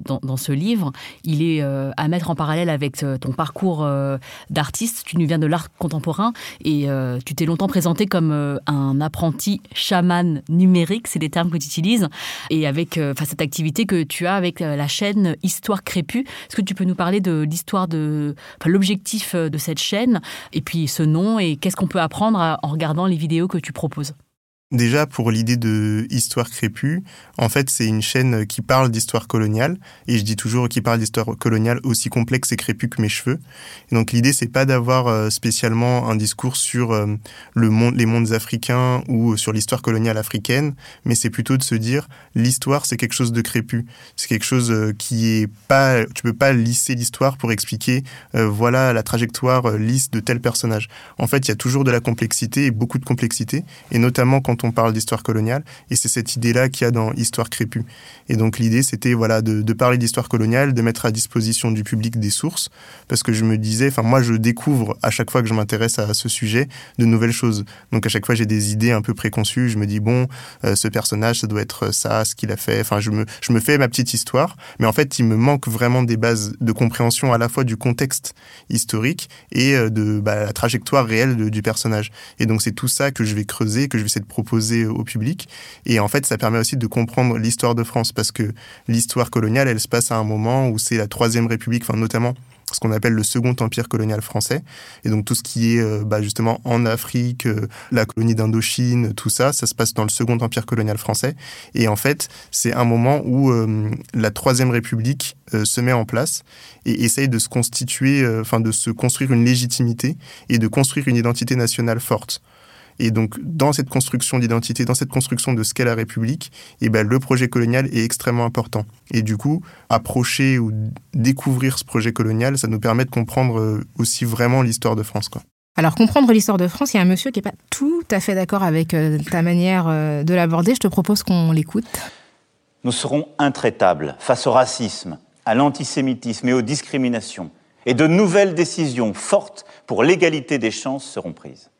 ce livre, il est à mettre en parallèle avec ton parcours d'artiste. Tu nous viens de l'art contemporain et tu t'es longtemps présenté comme un apprenti chaman numérique, c'est les termes que tu utilises, et avec cette activité que tu as avec la chaîne Histoire Crépue. Est-ce que tu peux nous parler de l'histoire l'objectif de cette chaîne et puis ce nom et qu'est-ce qu'on peut apprendre en regardant les vidéos que tu proposes? Déjà, pour l'idée de Histoire Crépue, en fait, c'est une chaîne qui parle d'histoire coloniale. Et je dis toujours qui parle d'histoire coloniale aussi complexe et crépue que mes cheveux. Et donc, l'idée, c'est pas d'avoir spécialement un discours sur les mondes africains ou sur l'histoire coloniale africaine, mais c'est plutôt de se dire, l'histoire, c'est quelque chose de crépue. C'est quelque chose qui est pas... Tu peux pas lisser l'histoire pour expliquer, voilà la trajectoire lisse de tel personnage. En fait, il y a toujours de la complexité et beaucoup de complexité, et notamment quand on parle d'histoire coloniale, et c'est cette idée-là qu'il y a dans Histoire Crépue. Et donc l'idée, c'était de parler d'histoire coloniale, de mettre à disposition du public des sources, parce que je me disais, moi je découvre à chaque fois que je m'intéresse à ce sujet de nouvelles choses. Donc à chaque fois j'ai des idées un peu préconçues, je me dis ce personnage ça doit être ça, ce qu'il a fait, je me fais ma petite histoire, mais en fait il me manque vraiment des bases de compréhension à la fois du contexte historique et de la trajectoire réelle du personnage. Et donc c'est tout ça que je vais creuser, que je vais essayer de proposer au public. Et en fait, ça permet aussi de comprendre l'histoire de France, parce que l'histoire coloniale, elle se passe à un moment où c'est la Troisième République, notamment ce qu'on appelle le Second Empire colonial français. Et donc tout ce qui est justement en Afrique, la colonie d'Indochine, tout ça, ça se passe dans le Second Empire colonial français. Et en fait, c'est un moment où la Troisième République se met en place et essaye de se constituer, de se construire une légitimité et de construire une identité nationale forte. Et donc, dans cette construction d'identité, dans cette construction de ce qu'est la République, le projet colonial est extrêmement important. Et du coup, approcher ou découvrir ce projet colonial, ça nous permet de comprendre aussi vraiment l'histoire de France, quoi. Alors, comprendre l'histoire de France, il y a un monsieur qui n'est pas tout à fait d'accord avec ta manière de l'aborder. Je te propose qu'on l'écoute. Nous serons intraitables face au racisme, à l'antisémitisme et aux discriminations. Et de nouvelles décisions fortes pour l'égalité des chances seront prises.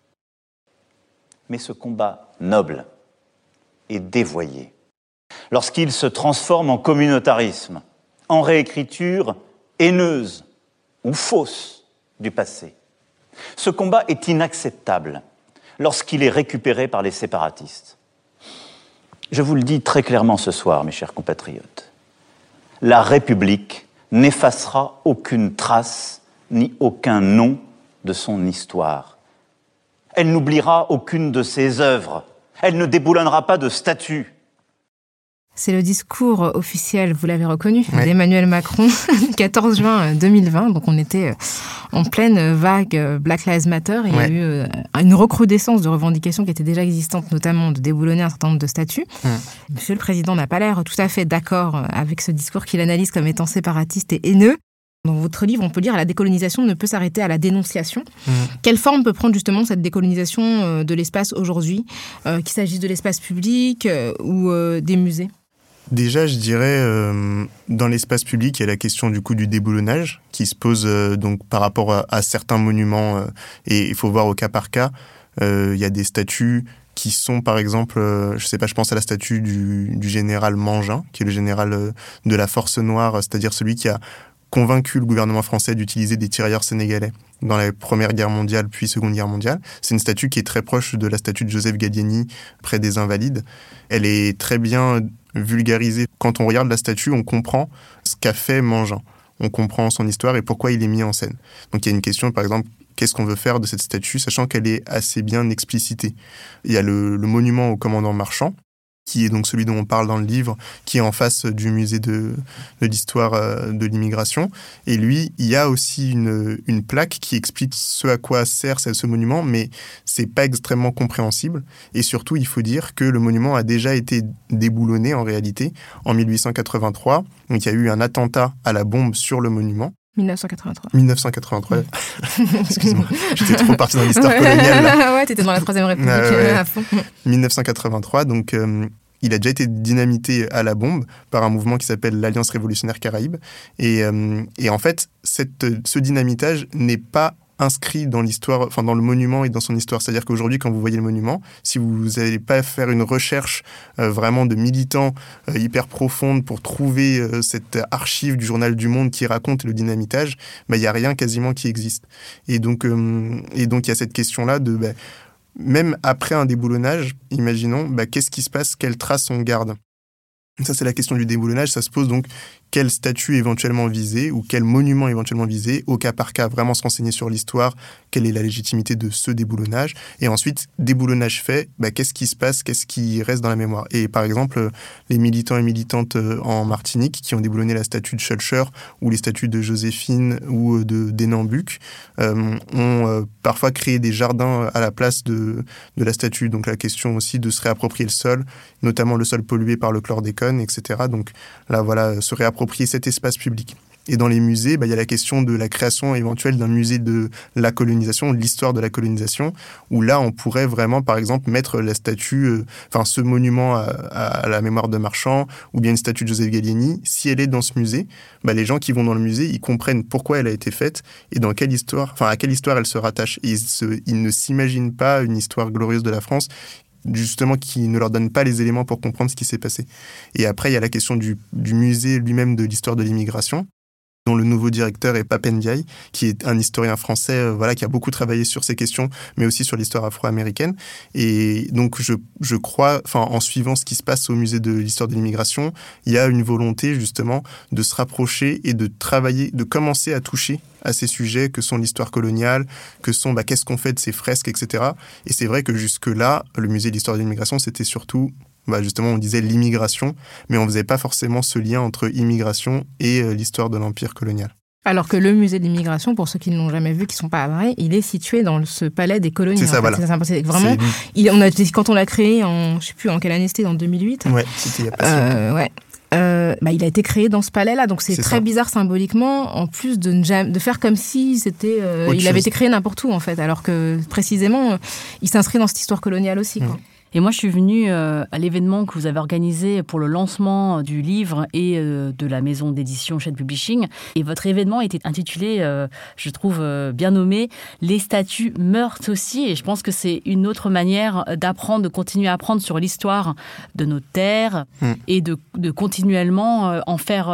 Mais ce combat noble est dévoyé lorsqu'il se transforme en communautarisme, en réécriture haineuse ou fausse du passé. Ce combat est inacceptable lorsqu'il est récupéré par les séparatistes. Je vous le dis très clairement ce soir, mes chers compatriotes, la République n'effacera aucune trace ni aucun nom de son histoire. Elle n'oubliera aucune de ses œuvres. Elle ne déboulonnera pas de statues. C'est le discours officiel, vous l'avez reconnu, d'Emmanuel Macron, 14 juin 2020. Donc on était en pleine vague Black Lives Matter. Il y a eu une recrudescence de revendications qui étaient déjà existantes, notamment de déboulonner un certain nombre de statuts. Monsieur le Président n'a pas l'air tout à fait d'accord avec ce discours qu'il analyse comme étant séparatiste et haineux. Dans votre livre, on peut lire « La décolonisation ne peut s'arrêter à la dénonciation ». Quelle forme peut prendre justement cette décolonisation de l'espace aujourd'hui, qu'il s'agisse de l'espace public ou des musées ? Déjà, je dirais, dans l'espace public, il y a la question du coup du déboulonnage qui se pose donc par rapport à certains monuments et il faut voir au cas par cas. Il y a des statues qui sont, par exemple, je pense à la statue du général Mangin, qui est le général de la Force Noire, c'est-à-dire celui qui a convaincu le gouvernement français d'utiliser des tirailleurs sénégalais dans la Première Guerre mondiale puis Seconde Guerre mondiale. C'est une statue qui est très proche de la statue de Joseph Gallieni près des Invalides. Elle est très bien vulgarisée. Quand on regarde la statue, on comprend ce qu'a fait Mangin. On comprend son histoire et pourquoi il est mis en scène. Donc il y a une question, par exemple, qu'est-ce qu'on veut faire de cette statue, sachant qu'elle est assez bien explicitée. Il y a le monument au commandant Marchand, qui est donc celui dont on parle dans le livre, qui est en face du musée de l'histoire de l'immigration. Et lui, il y a aussi une plaque qui explique ce à quoi sert ce monument, mais c'est pas extrêmement compréhensible. Et surtout, il faut dire que le monument a déjà été déboulonné en réalité en 1883. Donc il y a eu un attentat à la bombe sur le monument. 1983. Excuse-moi, j'étais trop parti dans l'histoire coloniale. Là. Ouais, t'étais dans la Troisième République à fond. 1983, donc il a déjà été dynamité à la bombe par un mouvement qui s'appelle l'Alliance révolutionnaire Caraïbe. Et en fait, ce dynamitage n'est pas inscrit dans l'histoire, enfin dans le monument et dans son histoire. C'est-à-dire qu'aujourd'hui, quand vous voyez le monument, si vous n'allez pas faire une recherche vraiment de militants hyper profonde pour trouver cette archive du journal du Monde qui raconte le dynamitage, il n'y a rien quasiment qui existe. Et donc il y a cette question-là de même après un déboulonnage, imaginons, qu'est-ce qui se passe, quelles traces on garde. Ça, c'est la question du déboulonnage. Ça se pose donc quelle statue éventuellement visée ou quel monument éventuellement visé, au cas par cas, vraiment se renseigner sur l'histoire, quelle est la légitimité de ce déboulonnage. Et ensuite, déboulonnage fait, qu'est-ce qui se passe, qu'est-ce qui reste dans la mémoire. Et par exemple, les militants et militantes en Martinique qui ont déboulonné la statue de Schulcher ou les statues de Joséphine ou d'Enambuc ont parfois créé des jardins à la place de la statue. Donc la question aussi de se réapproprier le sol, notamment le sol pollué par le chlordécone, etc. Donc là, voilà, se réapproprier cet espace public. Et dans les musées, il y a la question de la création éventuelle d'un musée de la colonisation, de l'histoire de la colonisation, où là, on pourrait vraiment, par exemple, mettre la statue, ce monument à la mémoire de Marchand, ou bien une statue de Joseph Gallieni. Si elle est dans ce musée, les gens qui vont dans le musée, ils comprennent pourquoi elle a été faite et dans quelle histoire, à quelle histoire elle se rattache. Et ils ne s'imaginent pas une histoire glorieuse de la France, justement qui ne leur donne pas les éléments pour comprendre ce qui s'est passé. Et après, il y a la question du musée lui-même de l'histoire de l'immigration, dont le nouveau directeur est Pape Ndiaye, qui est un historien français qui a beaucoup travaillé sur ces questions, mais aussi sur l'histoire afro-américaine. Et donc, je crois, en suivant ce qui se passe au musée de l'histoire de l'immigration, il y a une volonté, justement, de se rapprocher et de travailler, de commencer à toucher à ces sujets que sont l'histoire coloniale, que sont qu'est-ce qu'on fait de ces fresques, etc. Et c'est vrai que jusque-là, le musée de l'histoire de l'immigration, c'était surtout justement, on disait l'immigration, mais on ne faisait pas forcément ce lien entre immigration et l'histoire de l'empire colonial. Alors que le musée de l'immigration, pour ceux qui ne l'ont jamais vu, qui ne sont pas à Paris, il est situé dans ce palais des colonies. C'est ça, voilà. C'est vraiment, quand on l'a créé je ne sais plus en quelle année c'était, en 2008. Ouais, c'était il y a pas il a été créé dans ce palais-là, donc c'est très bizarre symboliquement, en plus de faire comme si c'était, il avait été créé n'importe où en fait, alors que précisément, il s'inscrit dans cette histoire coloniale aussi, quoi. Et moi, je suis venue à l'événement que vous avez organisé pour le lancement du livre et de la maison d'édition Shedd Publishing. Et votre événement était intitulé, je trouve bien nommé, « Les statues meurent aussi ». Et je pense que c'est une autre manière d'apprendre, de continuer à apprendre sur l'histoire de nos terres et de continuellement en faire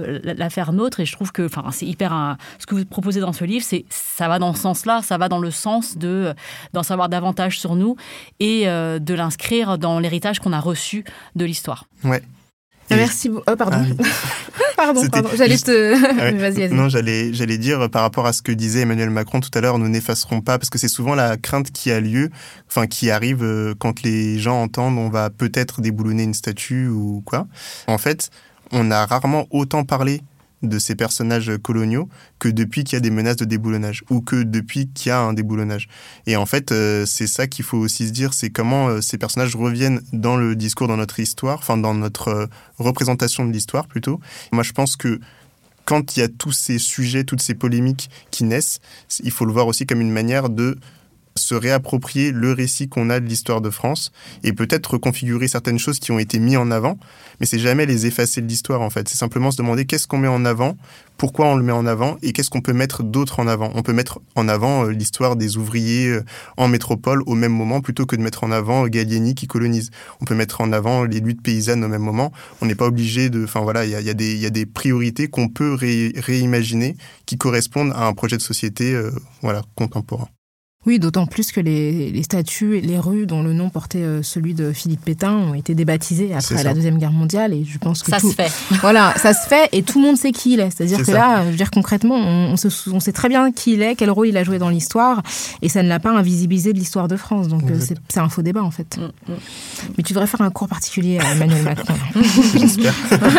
la faire nôtre. Et je trouve que c'est hyper... ce que vous proposez dans ce livre, ça va dans ce sens-là, ça va dans le sens d'en savoir davantage sur nous et de l'inscrire dans l'héritage qu'on a reçu de l'histoire. Ouais. Merci beaucoup. Oh, pardon. Pardon. J'allais Vas-y. Non, j'allais dire par rapport à ce que disait Emmanuel Macron tout à l'heure, nous n'effacerons pas, parce que c'est souvent la crainte qui arrive quand les gens entendent on va peut-être déboulonner une statue ou quoi. En fait, on a rarement autant parlé de ces personnages coloniaux que depuis qu'il y a des menaces de déboulonnage ou que depuis qu'il y a un déboulonnage. Et en fait, c'est ça qu'il faut aussi se dire, c'est comment ces personnages reviennent dans le discours, dans notre histoire, dans notre représentation de l'histoire plutôt. Moi, je pense que quand il y a tous ces sujets, toutes ces polémiques qui naissent, il faut le voir aussi comme une manière de se réapproprier le récit qu'on a de l'histoire de France et peut-être reconfigurer certaines choses qui ont été mises en avant, mais c'est jamais les effacer de l'histoire en fait. C'est simplement se demander qu'est-ce qu'on met en avant, pourquoi on le met en avant et qu'est-ce qu'on peut mettre d'autre en avant. On peut mettre en avant l'histoire des ouvriers en métropole au même moment plutôt que de mettre en avant Gallieni qui colonise. On peut mettre en avant les luttes paysannes au même moment. On n'est pas obligé de... il y a des priorités qu'on peut réimaginer qui correspondent à un projet de société contemporain. Oui, d'autant plus que les statues et les rues dont le nom portait celui de Philippe Pétain ont été débaptisées après la Deuxième Guerre mondiale et je pense que ça se fait. Voilà, ça se fait et tout le monde sait qui il est. C'est-à-dire que là, je veux dire concrètement, on sait très bien qui il est, quel rôle il a joué dans l'histoire et ça ne l'a pas invisibilisé de l'histoire de France. Donc c'est un faux débat en fait. Mais tu devrais faire un cours particulier à Emmanuel Macron. J'espère.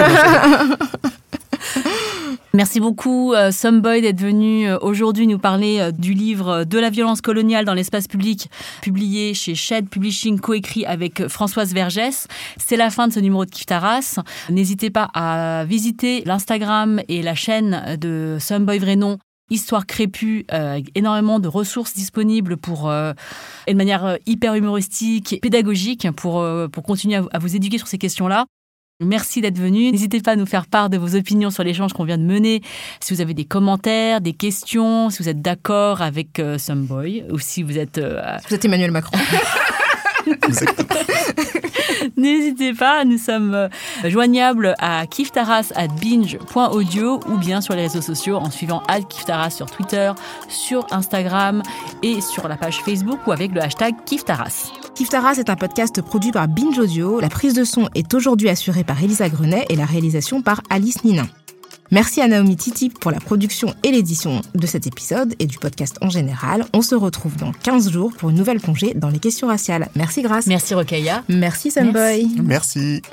Merci beaucoup, Someboy, d'être venu aujourd'hui nous parler du livre De la violence coloniale dans l'espace public, publié chez Shed Publishing, coécrit avec Françoise Vergès. C'est la fin de ce numéro de Kif Taras. N'hésitez pas à visiter l'Instagram et la chaîne de Someboy Vrai Nom, Histoire crépue, avec énormément de ressources disponibles et de manière hyper humoristique et pédagogique pour continuer à vous éduquer sur ces questions-là. Merci d'être venu. N'hésitez pas à nous faire part de vos opinions sur l'échange qu'on vient de mener. Si vous avez des commentaires, des questions, si vous êtes d'accord avec Someboy ou si vous êtes... Vous êtes Emmanuel Macron. N'hésitez pas, nous sommes joignables à kiftaras@binge.audio ou bien sur les réseaux sociaux en suivant @kiftaras sur Twitter, sur Instagram et sur la page Facebook ou avec le hashtag Kiftaras. Kif Taras est un podcast produit par Binge Audio. La prise de son est aujourd'hui assurée par Elisa Grenet et la réalisation par Alice Ninin. Merci à Naomi Titi pour la production et l'édition de cet épisode et du podcast en général. On se retrouve dans 15 jours pour une nouvelle plongée dans les questions raciales. Merci Grace. Merci Rokhaya. Merci Someboy. Merci.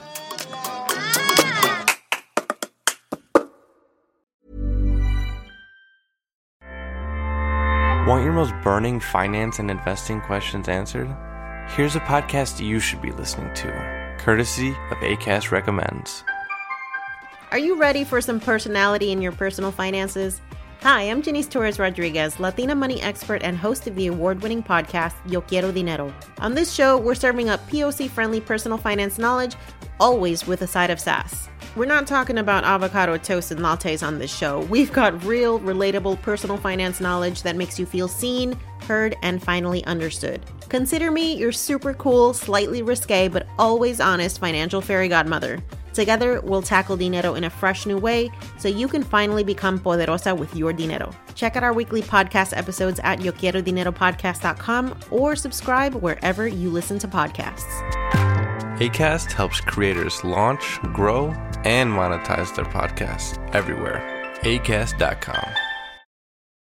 Want your most burning finance and investing questions answered? Here's a podcast you should be listening to, courtesy of Acast Recommends. Are you ready for some personality in your personal finances? Hi, I'm Janice Torres-Rodriguez, Latina money expert and host of the award-winning podcast, Yo Quiero Dinero. On this show, we're serving up POC-friendly personal finance knowledge, always with a side of sass. We're not talking about avocado toast and lattes on this show. We've got real, relatable personal finance knowledge that makes you feel seen, heard, and finally understood. Consider me your super cool, slightly risque, but always honest financial fairy godmother. Together, we'll tackle dinero in a fresh new way so you can finally become poderosa with your dinero. Check out our weekly podcast episodes at yoquierodineropodcast.com or subscribe wherever you listen to podcasts. Acast helps creators launch, grow, and monetize their podcasts everywhere. Acast.com.